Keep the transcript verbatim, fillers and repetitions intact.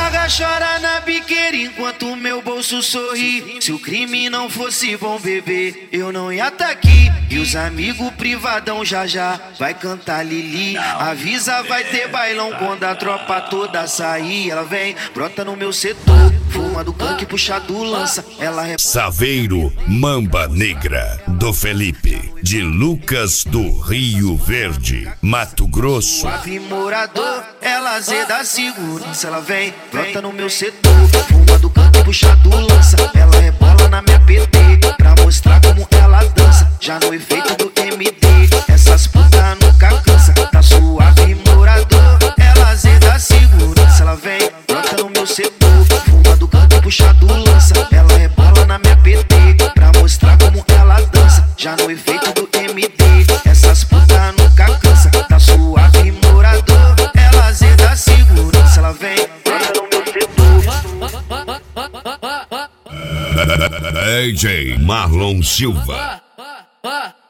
larga, chora na biqueira enquanto meu bolso sorri. Se o crime não fosse bom, bebê, eu não ia tá aqui. E os amigos privadão já já vai cantar Lili. Avisa, vai ter bailão quando a tropa toda sair. Ela vem, brota no meu setor, fuma do canque, puxa do lança. Ela é Saveiro Mamba Negra, do Felipe, de Lucas do Rio Verde, Mato Grosso. Suave morador, ela zeda segurança. Ela vem, brota no meu setor, fuma do canque, puxa do lança. Ela rebola na minha P T pra mostrar como ela dança. Já no efeito do M D, essas putas nunca cansa. Tá suave morador, ela zeda segurança. Ela vem, brota no meu setor, fuma do canque, puxa do lança. Ela rebola na minha P T pra mostrar como ela dança. Já no efeito do M D, essas putas nunca cansa. Tá suave morador, ela zeda segurança. Ela vem, brota no meu setor. D J Marlon Silva. Ah, ah.